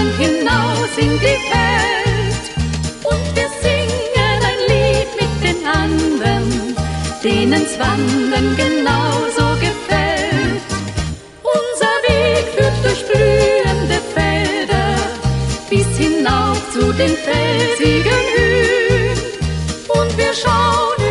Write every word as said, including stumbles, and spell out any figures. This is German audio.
wandern hinaus in die Welt. Und wir singen ein Lied mit den anderen, denen's Wandern genauso gefällt. Unser Weg führt durch blühende Felder bis hinauf zu den felsigen Höhen. Und wir schauen